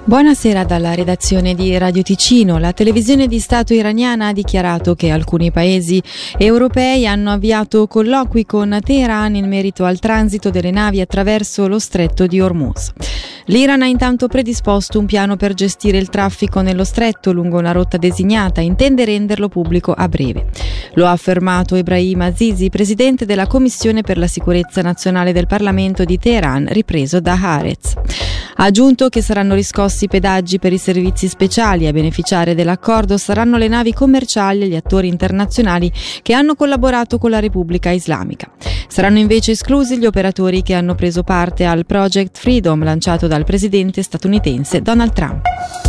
Buonasera dalla redazione di Radio Ticino. La televisione di Stato iraniana ha dichiarato che alcuni paesi europei hanno avviato colloqui con Teheran in merito al transito delle navi attraverso lo stretto di Hormuz. L'Iran ha intanto predisposto un piano per gestire il traffico nello stretto lungo una rotta designata e intende renderlo pubblico a breve. Lo ha affermato Ebrahim Azizi, presidente della Commissione per la sicurezza nazionale del Parlamento di Teheran, ripreso da Haaretz. Ha aggiunto che saranno riscossi pedaggi per i servizi speciali. A beneficiare dell'accordo saranno le navi commerciali e gli attori internazionali che hanno collaborato con la Repubblica Islamica. Saranno invece esclusi gli operatori che hanno preso parte al Project Freedom lanciato dal presidente statunitense Donald Trump.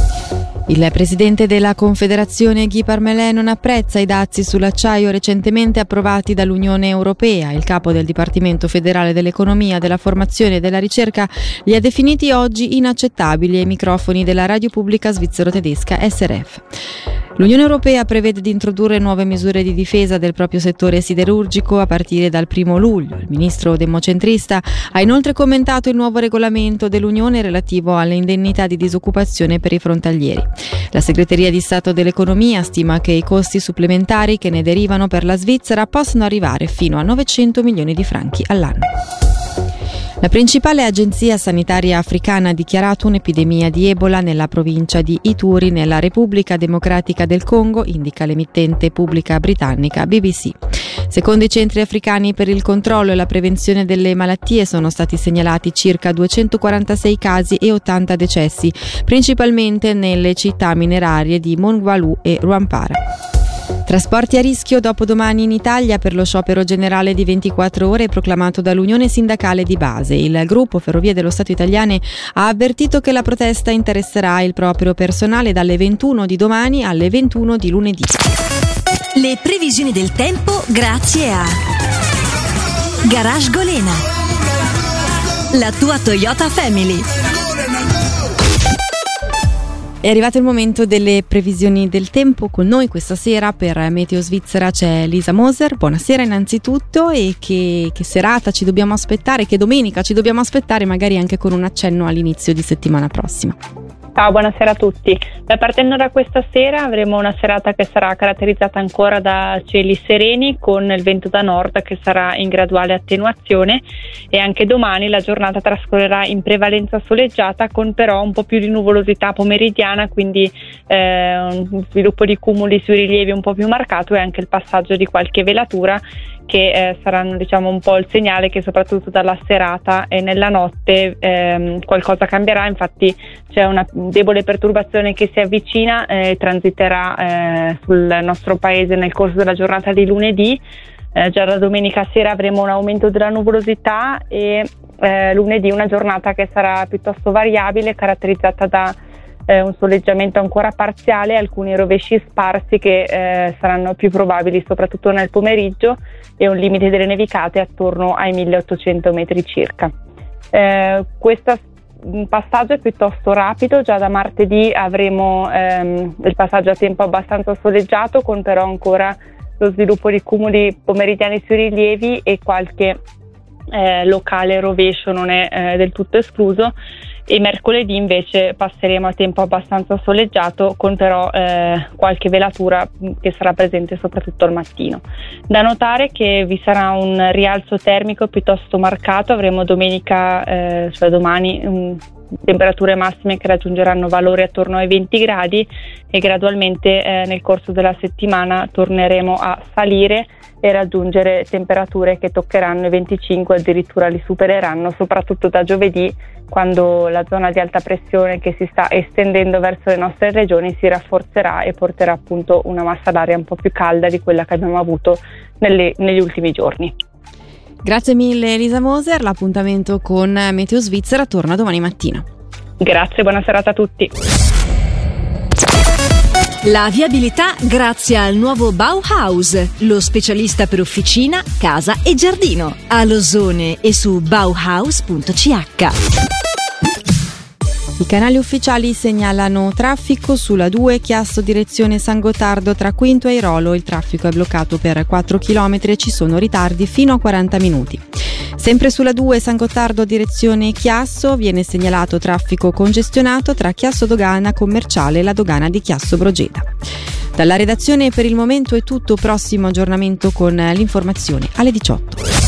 Il presidente della Confederazione Guy Parmelin non apprezza i dazi sull'acciaio recentemente approvati dall'Unione Europea. Il capo del Dipartimento federale dell'Economia, della Formazione e della Ricerca li ha definiti oggi inaccettabili ai microfoni della radio pubblica svizzero-tedesca SRF. L'Unione Europea prevede di introdurre nuove misure di difesa del proprio settore siderurgico a partire dal 1 luglio. Il ministro democentrista ha inoltre commentato il nuovo regolamento dell'Unione relativo alle indennità di disoccupazione per i frontalieri. La Segreteria di Stato dell'Economia stima che i costi supplementari che ne derivano per la Svizzera possano arrivare fino a 900 milioni di franchi all'anno. La principale agenzia sanitaria africana ha dichiarato un'epidemia di Ebola nella provincia di Ituri, nella Repubblica Democratica del Congo, indica l'emittente pubblica britannica BBC. Secondo i centri africani per il controllo e la prevenzione delle malattie sono stati segnalati circa 246 casi e 80 decessi, principalmente nelle città minerarie di Mongwalu e Rwampara. Trasporti a rischio dopodomani in Italia per lo sciopero generale di 24 ore proclamato dall'Unione Sindacale di Base. Il gruppo Ferrovie dello Stato Italiane ha avvertito che la protesta interesserà il proprio personale dalle 21 di domani alle 21 di lunedì. Le previsioni del tempo grazie a Garage Golena, la tua Toyota Family. È arrivato il momento delle previsioni del tempo. Con noi questa sera per Meteo Svizzera c'è Lisa Moser. Buonasera innanzitutto, e che serata ci dobbiamo aspettare, che domenica ci dobbiamo aspettare, magari anche con un accenno all'inizio di settimana prossima. Ciao, buonasera a tutti. Partendo da questa sera avremo una serata che sarà caratterizzata ancora da cieli sereni con il vento da nord che sarà in graduale attenuazione, e anche domani la giornata trascorrerà in prevalenza soleggiata con però un po' più di nuvolosità pomeridiana, quindi un sviluppo di cumuli sui rilievi un po' più marcato e anche il passaggio di qualche velatura che saranno un po' il segnale che soprattutto dalla serata e nella notte qualcosa cambierà. Infatti c'è una debole perturbazione che si avvicina e transiterà sul nostro paese nel corso della giornata di lunedì. Già da domenica sera avremo un aumento della nuvolosità e lunedì una giornata che sarà piuttosto variabile, caratterizzata da un soleggiamento ancora parziale, alcuni rovesci sparsi che saranno più probabili soprattutto nel pomeriggio, e un limite delle nevicate attorno ai 1800 metri circa. Questo passaggio è piuttosto rapido. Già da martedì avremo il passaggio a tempo abbastanza soleggiato, con però ancora lo sviluppo di cumuli pomeridiani sui rilievi e qualche locale rovescio non è del tutto escluso. E mercoledì invece passeremo a tempo abbastanza soleggiato, con però qualche velatura che sarà presente soprattutto al mattino. Da notare che vi sarà un rialzo termico piuttosto marcato. Avremo domenica, cioè domani, temperature massime che raggiungeranno valori attorno ai 20 gradi e gradualmente nel corso della settimana torneremo a salire e raggiungere temperature che toccheranno i 25, addirittura li supereranno, soprattutto da giovedì, quando la zona di alta pressione che si sta estendendo verso le nostre regioni si rafforzerà e porterà appunto una massa d'aria un po' più calda di quella che abbiamo avuto negli ultimi giorni. Grazie mille Elisa Moser, l'appuntamento con Meteo Svizzera torna domani mattina. Grazie, buona serata a tutti. La viabilità grazie al nuovo Bauhaus, lo specialista per officina, casa e giardino. A Losone e su bauhaus.ch. I canali ufficiali segnalano traffico sulla 2 Chiasso direzione San Gottardo tra Quinto e Airolo. Il traffico è bloccato per 4 km e ci sono ritardi fino a 40 minuti. Sempre sulla 2 San Gottardo direzione Chiasso viene segnalato traffico congestionato tra Chiasso Dogana Commerciale e la dogana di Chiasso Brogeta. Dalla redazione per il momento è tutto, prossimo aggiornamento con l'informazione alle 18.